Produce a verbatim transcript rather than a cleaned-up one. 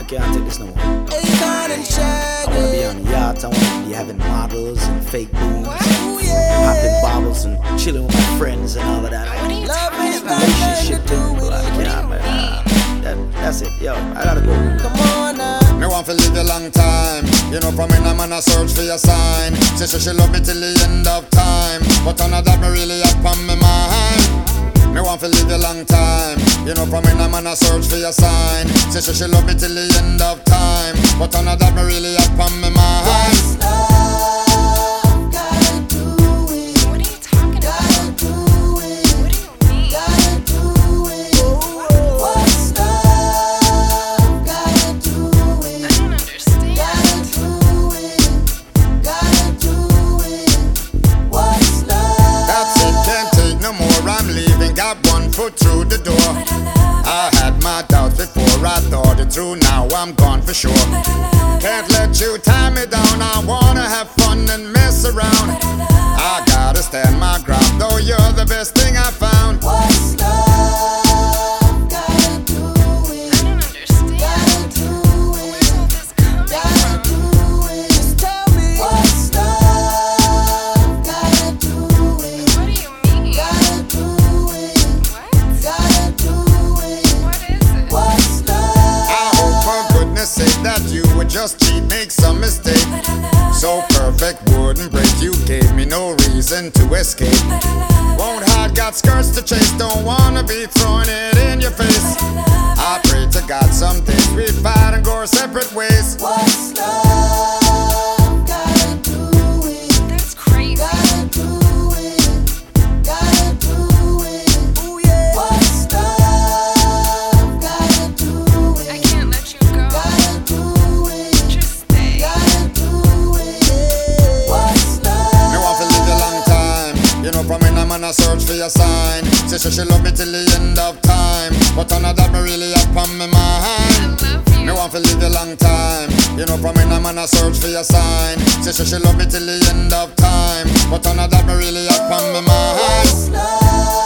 can't take this no more. I wanna be on yachts, I wanna be having models and fake boons, popping bottles and chilling with my friends and all of that. What are you talking about? Relationship thing, but I can't, man. Uh, that, that's it, yo, I gotta go. Come on now. Me want to live a long time. You know, from when I'm on a search for a sign. She say she love me till the end of time, but none of that me really up on my mind. Me want to live a long time. You know, from when I'm on a search for a sign. She say she love me till the end of time, but none of that me really up on my mind. What's love gotta do it? What are you talking Gotta about? do it. What do you mean? Gotta do it. What's love gotta do it? I don't understand. Gotta do it. Gotta do it. What's love? That's it, can't take no more, I'm leaving. Got one foot through the door. I had my doubts before, I thought it through. Now I'm gone for sure. Can't let you tie me down, I wanna have fun and mess around. I gotta stand my ground, though you're the best thing I found. What's love gotta do it? I don't understand. Gotta do Where's all it. this coming Gotta from? do it. Just tell me. What's love gotta do it? What do you mean? Gotta do it. What? Gotta do it. What is it? What's love? I hope for goodness sake that you would just cheat, make some mistake. So perfect wouldn't break, you gave me no reason to escape. Won't hide, got skirts to chase, don't wanna be throwing it in your face. I pray to God someday we fight and go our separate ways. What's love gotta do it? That's crazy. Gotta do it. Gotta do it. Ooh, yeah. What's love gotta do I it? can't let you go. Gotta do it. Just stay. Gotta do it. What's love? Me want to live a long time. You know, from when I'm on a search for a sign. She say she love me till the end of time, but none of that me really up on my I mind. love you. Me want to live a long time. You know, from when I'm on a search for a sign. She say she love me till the end of time, but none of that me really up on my mind. What's love?